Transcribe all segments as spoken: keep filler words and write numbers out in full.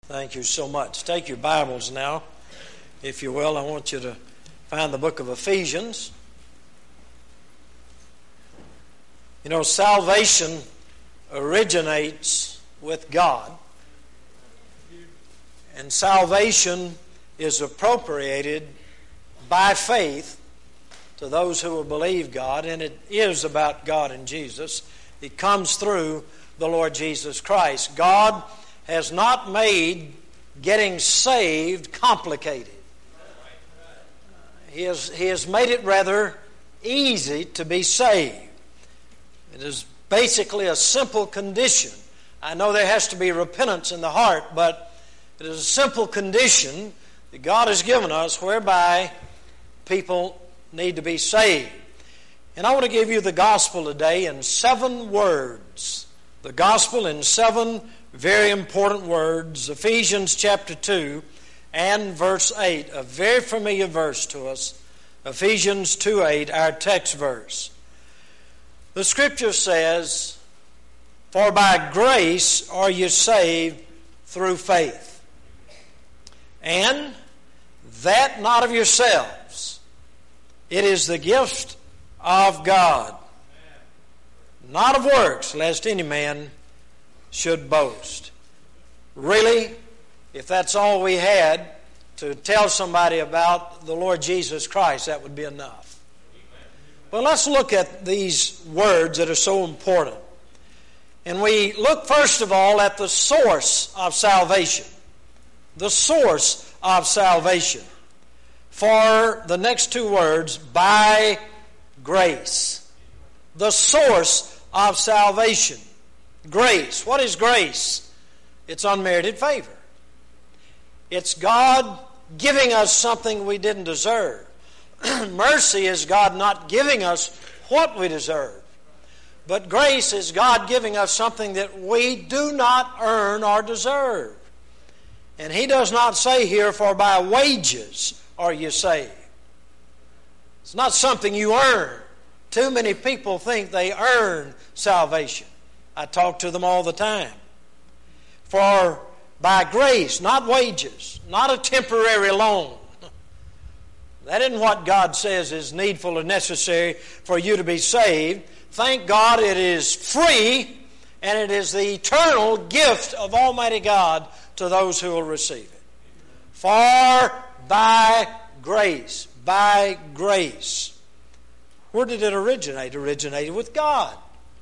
Thank you so much. Take your Bibles now, if you will. I want you to find the book of Ephesians. You know, salvation originates with God, and salvation is appropriated by faith to those who will believe God, and it is about God and Jesus. It comes through the Lord Jesus Christ. God has not made getting saved complicated. He has, he has made it rather easy to be saved. It is basically a simple condition. I know there has to be repentance in the heart, but it is a simple condition that God has given us whereby people need to be saved. And I want to give you the gospel today in seven words. The gospel in seven very important words. Ephesians chapter two and verse eight, a very familiar verse to us. Ephesians two eight, our text verse. The scripture says, "For by grace are you saved through faith. And that not of yourselves. It is the gift of God. Not of works, lest any man should boast." Really, if that's all we had to tell somebody about the Lord Jesus Christ, that would be enough. But let's look at these words that are so important. And we look first of all at the source of salvation. The source of salvation. For the next two words, by grace. The source of salvation. Grace. What is grace? It's unmerited favor. It's God giving us something we didn't deserve. Mercy is God not giving us what we deserve. But grace is God giving us something that we do not earn or deserve. And He does not say here, "For by wages are you saved." It's not something you earn. Too many people think they earn salvation. I talk to them all the time. For by grace, not wages, not a temporary loan. That isn't what God says is needful or necessary for you to be saved. Thank God it is free, and it is the eternal gift of Almighty God to those who will receive it. For by grace, by grace. Where did it originate? It originated with God.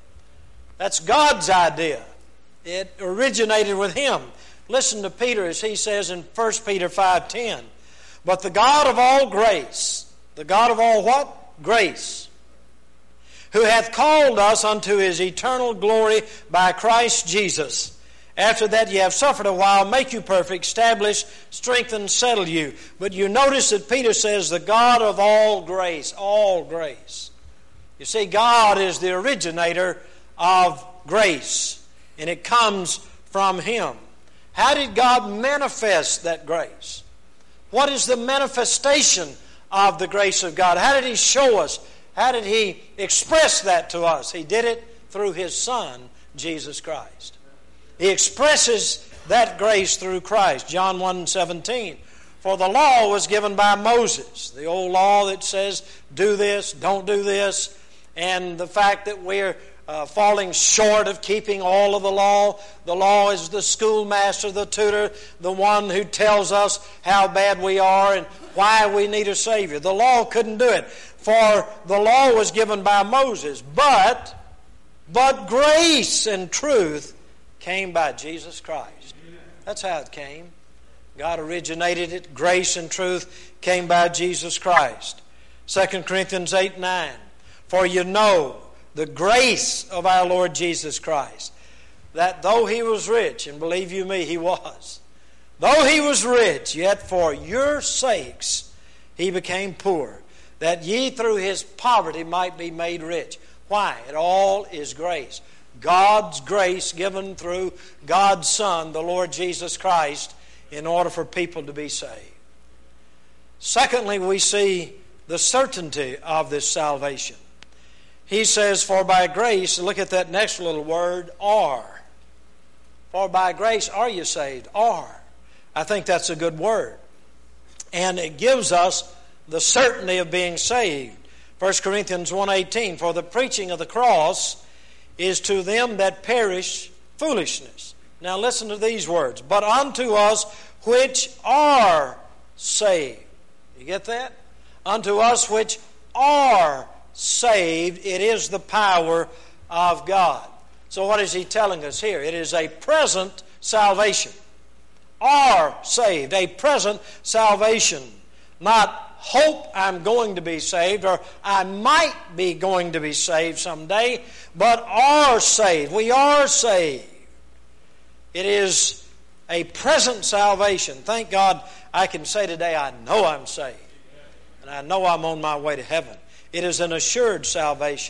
That's God's idea. It originated with Him. Listen to Peter as he says in First Peter five ten. "But the God of all grace," the God of all what? Grace. "Who hath called us unto His eternal glory by Christ Jesus. After that ye have suffered a while, make you perfect, establish, strengthen, settle you." But you notice that Peter says the God of all grace, all grace. You see, God is the originator of grace, and it comes from Him. How did God manifest that grace? What is the manifestation of the grace of God? How did He show us? How did He express that to us? He did it through His Son, Jesus Christ. He expresses that grace through Christ. John one seventeen. "For the law was given by Moses." The old law that says, do this, don't do this. And the fact that we're uh, falling short of keeping all of the law. The law is the schoolmaster, the tutor, the one who tells us how bad we are and why we need a Savior. The law couldn't do it. For the law was given by Moses. But, but grace and truth came by Jesus Christ. That's how it came. God originated it. Grace and truth came by Jesus Christ. Second Corinthians eight nine. "For you know the grace of our Lord Jesus Christ, that though He was rich," and believe you me, He was, "though He was rich, yet for your sakes He became poor, that ye through His poverty might be made rich." Why? It all is grace. God's grace given through God's Son, the Lord Jesus Christ, in order for people to be saved. Secondly, we see the certainty of this salvation. He says, "For by grace," look at that next little word, "are." For by grace are you saved, are. I think that's a good word. And it gives us the certainty of being saved. First Corinthians one eighteen, for the preaching of the cross is to them that perish foolishness. Now listen to these words. But unto us which are saved. You get that? Unto us which are saved, it is the power of God. So what is he telling us here? It is a present salvation. Are saved. A present salvation. Not hope I'm going to be saved, or I might be going to be saved someday, but are saved. We are saved. It is a present salvation. Thank God I can say today, I know I'm saved. And I know I'm on my way to heaven. It is an assured salvation.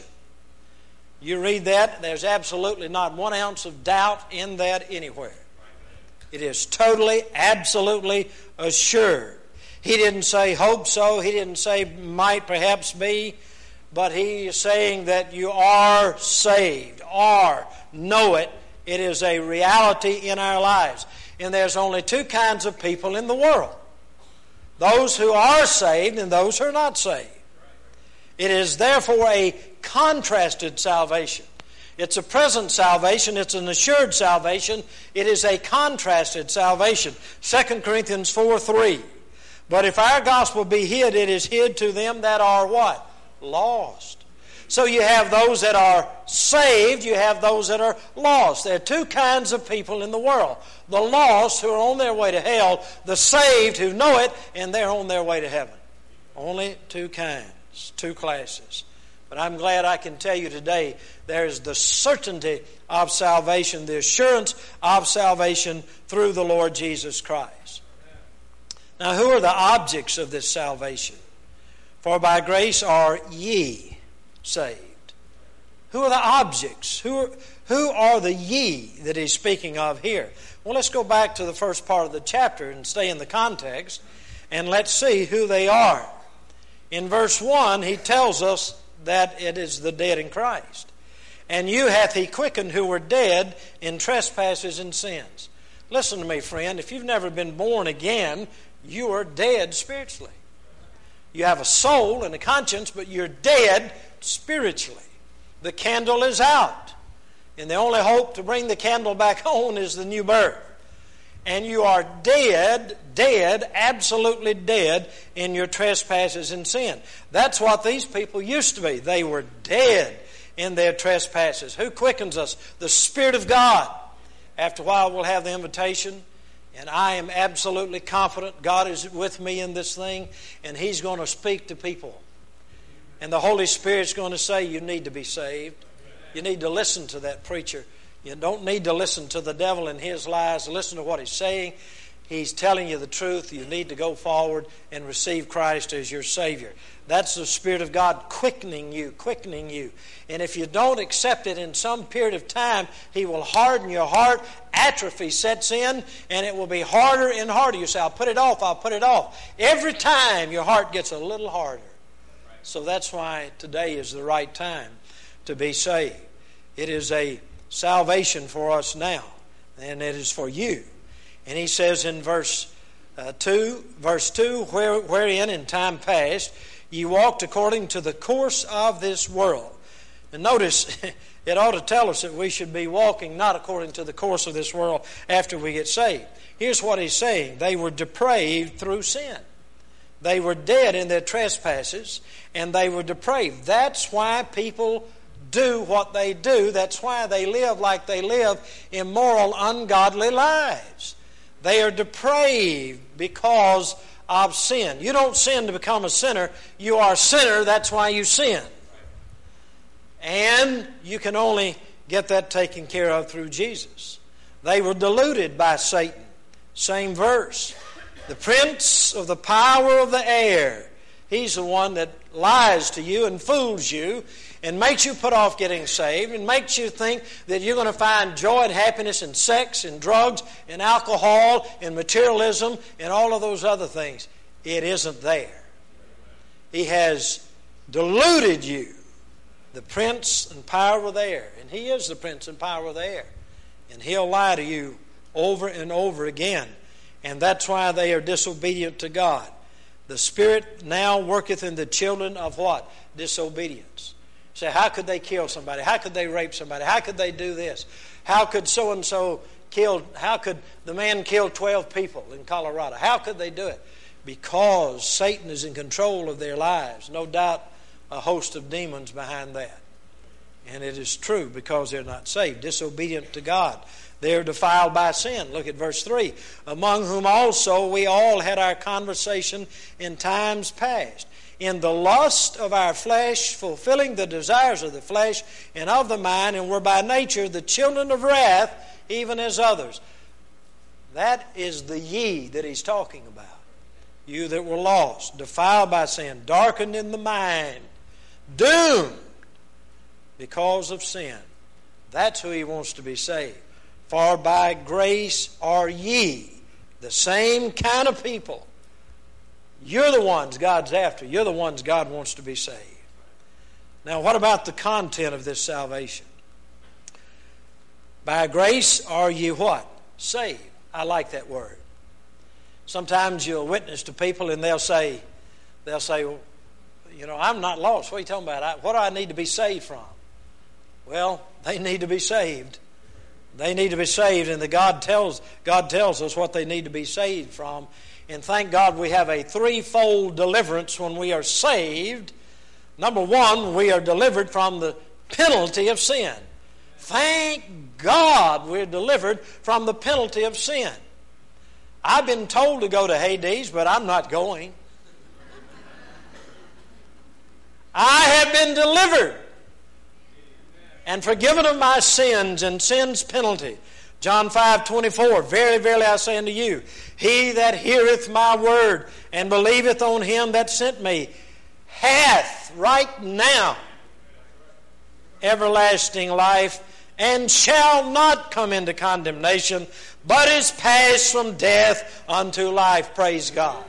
You read that, there's absolutely not one ounce of doubt in that anywhere. It is totally, absolutely assured. He didn't say hope so. He didn't say might perhaps be. But he is saying that you are saved. Are. Know it. It is a reality in our lives. And there's only two kinds of people in the world. Those who are saved and those who are not saved. It is therefore a contrasted salvation. It's a present salvation. It's an assured salvation. It is a contrasted salvation. Second Corinthians four three. But if our gospel be hid, it is hid to them that are what? Lost. So you have those that are saved, you have those that are lost. There are two kinds of people in the world. The lost who are on their way to hell, the saved who know it, and they're on their way to heaven. Only two kinds, two classes. But I'm glad I can tell you today there's the certainty of salvation, the assurance of salvation through the Lord Jesus Christ. Now, who are the objects of this salvation? For by grace are ye saved. Who are the objects? Who are, who are the ye that he's speaking of here? Well, let's go back to the first part of the chapter and stay in the context, and let's see who they are. In verse one, he tells us that it is the dead in Christ. And you hath he quickened who were dead in trespasses and sins. Listen to me, friend. If you've never been born again, you are dead spiritually. You have a soul and a conscience, but you're dead spiritually. The candle is out. And the only hope to bring the candle back on is the new birth. And you are dead, dead, absolutely dead in your trespasses and sin. That's what these people used to be. They were dead in their trespasses. Who quickens us? The Spirit of God. After a while we'll have the invitation. And I am absolutely confident God is with me in this thing, and He's going to speak to people. And the Holy Spirit's going to say, you need to be saved. You need to listen to that preacher. You don't need to listen to the devil and his lies. Listen to what he's saying. He's telling you the truth. You need to go forward and receive Christ as your Savior. That's the Spirit of God quickening you, quickening you. And if you don't accept it in some period of time, He will harden your heart. Atrophy sets in, and it will be harder and harder. You say, I'll put it off, I'll put it off. Every time your heart gets a little harder. So that's why today is the right time to be saved. It is a salvation for us now, and it is for you. And he says in verse uh, two, verse two, Where, wherein in time past ye walked according to the course of this world. And notice, it ought to tell us that we should be walking not according to the course of this world after we get saved. Here's what he's saying. They were depraved through sin. They were dead in their trespasses, and they were depraved. That's why people do what they do. That's why they live like they live, immoral, ungodly lives. They are depraved because of sin. You don't sin to become a sinner. You are a sinner. That's why you sin. And you can only get that taken care of through Jesus. They were deluded by Satan. Same verse. The prince of the power of the air. He's the one that lies to you and fools you and makes you put off getting saved and makes you think that you're going to find joy and happiness in sex and drugs and alcohol and materialism and all of those other things. It isn't there. He has deluded you. The prince and power of the air. And he is the prince and power of the air. And he'll lie to you over and over again. And that's why they are disobedient to God. The Spirit now worketh in the children of what? Disobedience. Say, how could they kill somebody? How could they rape somebody? How could they do this? How could so-and-so kill, how could the man kill twelve people in Colorado? How could they do it? Because Satan is in control of their lives. No doubt a host of demons behind that. And it is true because they're not saved, disobedient to God. They're defiled by sin. Look at verse three. Among whom also we all had our conversation in times past, in the lust of our flesh, fulfilling the desires of the flesh and of the mind, and were by nature the children of wrath, even as others. That is the ye that he's talking about. You that were lost, defiled by sin, darkened in the mind, doomed because of sin. That's who he wants to be saved. For by grace are ye, the same kind of people. You're the ones God's after. You're the ones God wants to be saved. Now, what about the content of this salvation? By grace are ye what? Saved. I like that word. Sometimes you'll witness to people and they'll say, they'll say, well, you know, I'm not lost. What are you talking about? I, what do I need to be saved from? Well, they need to be saved. They need to be saved, and the God tells God tells us what they need to be saved from. And thank God we have a threefold deliverance when we are saved. Number one, we are delivered from the penalty of sin. Thank God we're delivered from the penalty of sin. I've been told to go to Hades, but I'm not going. I have been delivered and forgiven of my sins and sin's penalty. John five twenty-four, verily, verily, I say unto you, he that heareth my word and believeth on him that sent me hath right now everlasting life, and shall not come into condemnation, but is passed from death unto life. Praise God.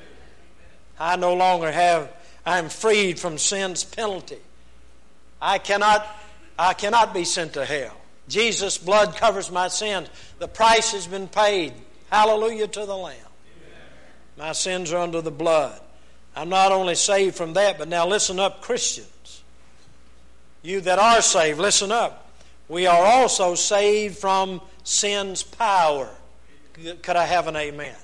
I no longer have, I'm freed from sin's penalty. I cannot I cannot be sent to hell. Jesus' blood covers my sins. The price has been paid. Hallelujah to the Lamb. My sins are under the blood. I'm not only saved from that, but now listen up, Christians. You that are saved, listen up. We are also saved from sin's power. Could I have an amen? Amen.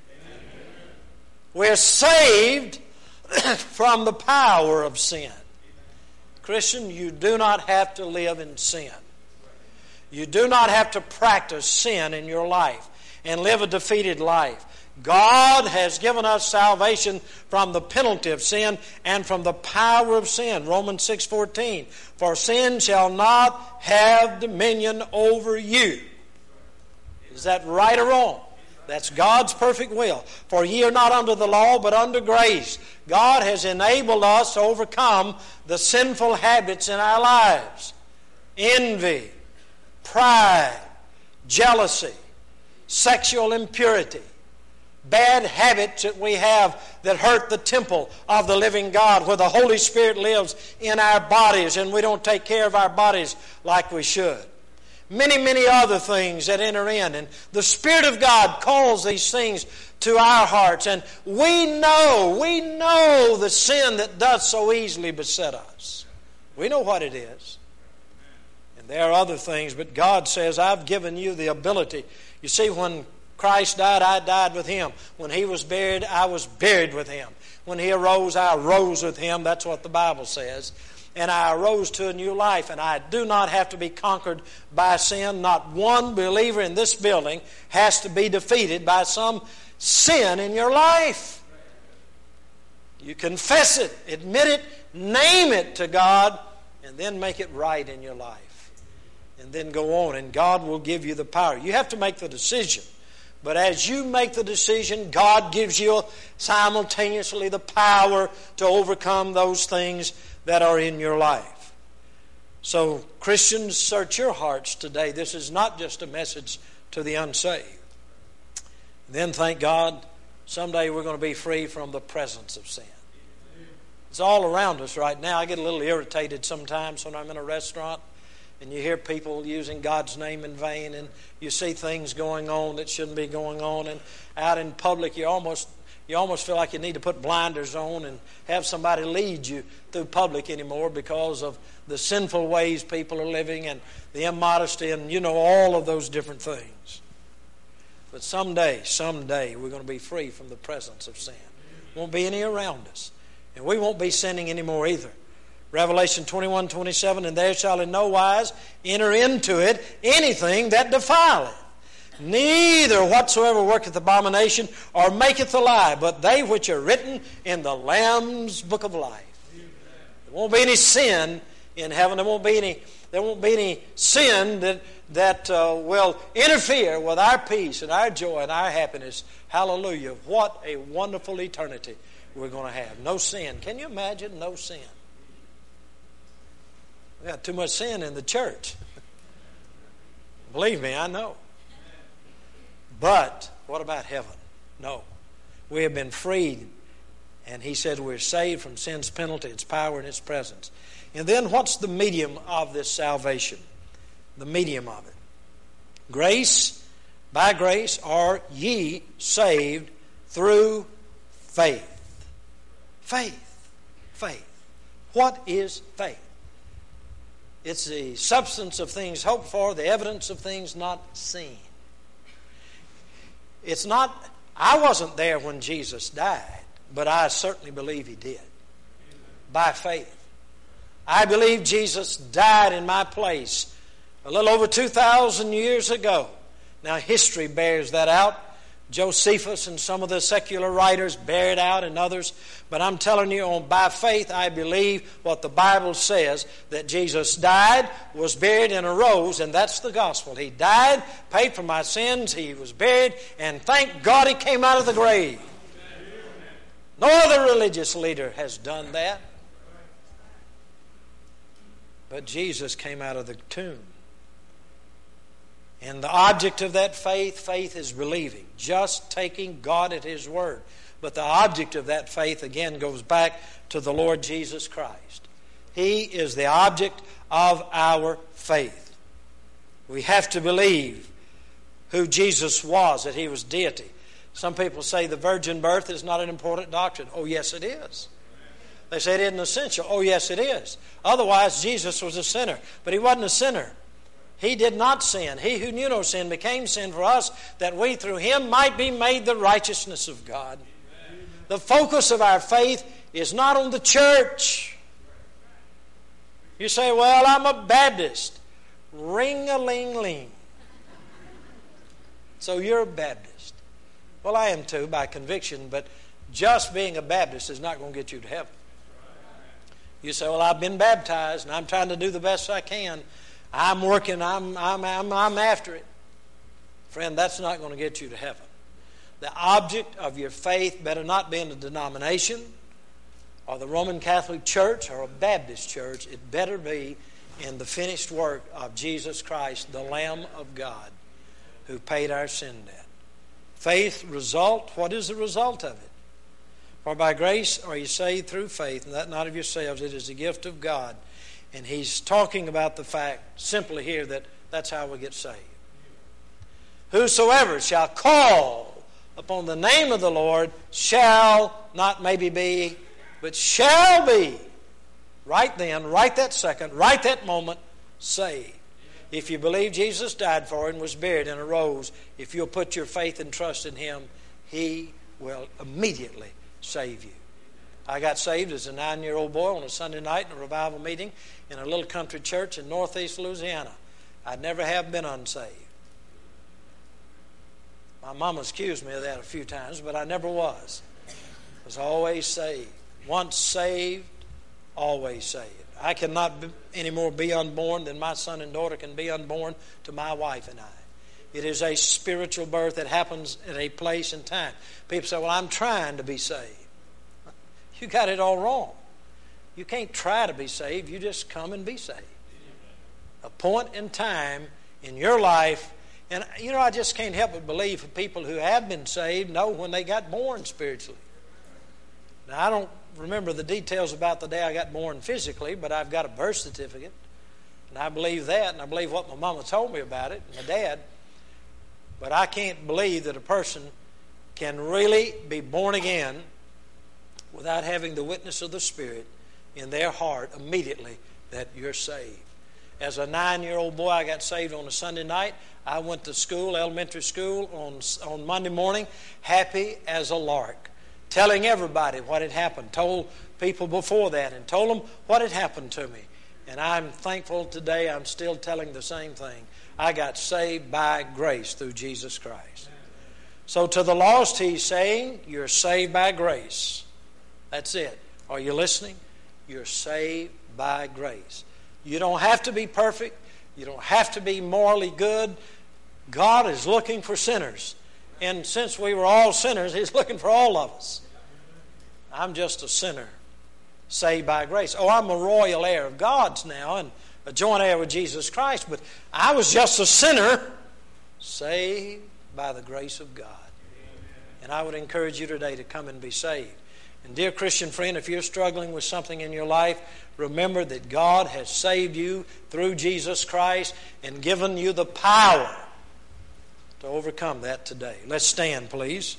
We're saved from the power of sin. Christian, you do not have to live in sin. You do not have to practice sin in your life and live a defeated life. God has given us salvation from the penalty of sin and from the power of sin. Romans six fourteen. For sin shall not have dominion over you. Is that right or wrong? That's God's perfect will. For ye are not under the law, but under grace. God has enabled us to overcome the sinful habits in our lives. Envy, pride, jealousy, sexual impurity, bad habits that we have that hurt the temple of the living God, where the Holy Spirit lives in our bodies and we don't take care of our bodies like we should. Many, many other things that enter in. And the Spirit of God calls these things to our hearts. And we know, we know the sin that does so easily beset us. We know what it is. And there are other things, but God says, I've given you the ability. You see, when Christ died, I died with Him. When He was buried, I was buried with Him. When He arose, I rose with Him. That's what the Bible says. And I arose to a new life, and I do not have to be conquered by sin. Not one believer in this building has to be defeated by some sin in your life. You confess it, admit it, name it to God, and then make it right in your life. And then go on, and God will give you the power. You have to make the decision. But as you make the decision, God gives you simultaneously the power to overcome those things that are in your life. So, Christians, search your hearts today. This is not just a message to the unsaved. Then, thank God, someday we're going to be free from the presence of sin. It's all around us right now. I get a little irritated sometimes when I'm in a restaurant and you hear people using God's name in vain, and you see things going on that shouldn't be going on, and out in public you almost you almost feel like you need to put blinders on and have somebody lead you through public anymore because of the sinful ways people are living and the immodesty and, you know, all of those different things. But someday, someday, we're going to be free from the presence of sin. Won't be any around us. And we won't be sinning anymore either. Revelation twenty-one twenty-seven, and there shall in no wise enter into it anything that defileth, neither whatsoever worketh abomination or maketh a lie, but they which are written in the Lamb's book of life. There won't be any sin in heaven. There won't be any, there won't be any sin that, that uh, will interfere with our peace and our joy and our happiness. Hallelujah. What a wonderful eternity we're going to have. No sin. Can you imagine no sin? We got too much sin in the church. Believe me, I know. But what about heaven? No. We have been freed, and he said we're saved from sin's penalty, its power, and its presence. And then what's the medium of this salvation? The medium of it. Grace, by grace are ye saved through faith. Faith. Faith. What is faith? It's the substance of things hoped for, the evidence of things not seen. It's not, I wasn't there when Jesus died, but I certainly believe he did. By faith. I believe Jesus died in my place a little over two thousand years ago. Now history bears that out. Josephus and some of the secular writers bear it out, and others. But I'm telling you, on by faith, I believe what the Bible says, that Jesus died, was buried, and arose, and that's the gospel. He died, paid for my sins, he was buried, and thank God he came out of the grave. No other religious leader has done that. But Jesus came out of the tomb. And the object of that faith, faith is believing, just taking God at his word. But the object of that faith, again, goes back to the Lord Jesus Christ. He is the object of our faith. We have to believe who Jesus was, that he was deity. Some people say the virgin birth is not an important doctrine. Oh, yes, it is. They say it isn't essential. Oh, yes, it is. Otherwise, Jesus was a sinner. But he wasn't a sinner. He did not sin. He who knew no sin became sin for us, that we through him might be made the righteousness of God. Amen. The focus of our faith is not on the church. You say, well, I'm a Baptist. Ring-a-ling-ling. So you're a Baptist. Well, I am too, by conviction, but just being a Baptist is not going to get you to heaven. You say, well, I've been baptized, and I'm trying to do the best I can. I'm working, I'm, I'm, I'm, I'm after it. Friend, that's not going to get you to heaven. The object of your faith better not be in a denomination or the Roman Catholic Church or a Baptist church. It better be in the finished work of Jesus Christ, the Lamb of God, who paid our sin debt. Faith result, what is the result of it? For by grace are you saved through faith, and that not of yourselves, it is the gift of God. And he's talking about the fact simply here that that's how we get saved. Whosoever shall call upon the name of the Lord shall not maybe be, but shall be, right then, right that second, right that moment, saved. If you believe Jesus died for you and was buried and arose, if you'll put your faith and trust in him, he will immediately save you. I got saved as a nine-year-old boy on a Sunday night in a revival meeting in a little country church in northeast Louisiana. I'd never have been unsaved. My mama accused me of that a few times, but I never was. I was always saved. Once saved, always saved. I cannot be, anymore be unborn than my son and daughter can be unborn to my wife and I. It is a spiritual birth that happens at a place and time. People say, well, I'm trying to be saved. You got it all wrong. You can't try to be saved. You just come and be saved. A point in time in your life, and you know, I just can't help but believe people who have been saved know when they got born spiritually. Now, I don't remember the details about the day I got born physically, but I've got a birth certificate. And I believe that, and I believe what my mama told me about it, and my dad. But I can't believe that a person can really be born again without having the witness of the Spirit in their heart immediately that you're saved. As a nine-year-old boy, I got saved on a Sunday night. I went to school, elementary school, on, on Monday morning, happy as a lark, telling everybody what had happened, told people before that, and told them what had happened to me. And I'm thankful today I'm still telling the same thing. I got saved by grace through Jesus Christ. So to the lost, he's saying, you're saved by grace. That's it. Are you listening? You're saved by grace. You don't have to be perfect. You don't have to be morally good. God is looking for sinners. And since we were all sinners, he's looking for all of us. I'm just a sinner, saved by grace. Oh, I'm a royal heir of God's now and a joint heir with Jesus Christ, but I was just a sinner, saved by the grace of God. And I would encourage you today to come and be saved. And dear Christian friend, if you're struggling with something in your life, remember that God has saved you through Jesus Christ and given you the power to overcome that today. Let's stand, please.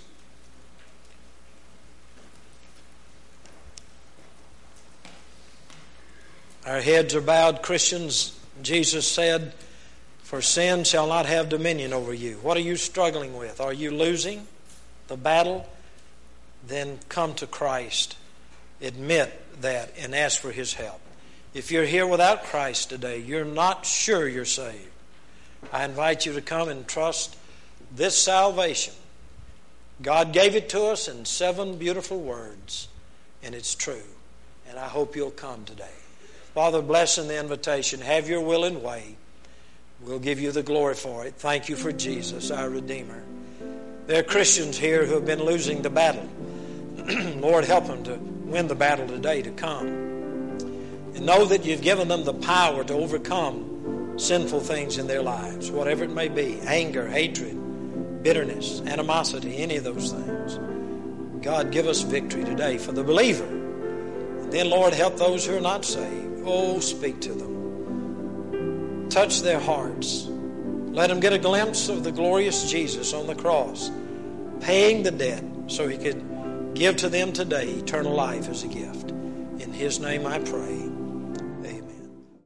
Our heads are bowed, Christians. Jesus said, for sin shall not have dominion over you. What are you struggling with? Are you losing the battle? Then come to Christ. Admit that and ask for His help. If you're here without Christ today, you're not sure you're saved, I invite you to come and trust this salvation. God gave it to us in seven beautiful words, and it's true. And I hope you'll come today. Father, bless in the invitation. Have your will and way. We'll give you the glory for it. Thank you for Jesus, our Redeemer. There are Christians here who have been losing the battle. Lord, help them to win the battle today, to come. And know that you've given them the power to overcome sinful things in their lives, whatever it may be, anger, hatred, bitterness, animosity, any of those things. God, give us victory today for the believer. And then, Lord, help those who are not saved. Oh, speak to them. Touch their hearts. Let them get a glimpse of the glorious Jesus on the cross, paying the debt so He could give to them today eternal life as a gift. In His name I pray.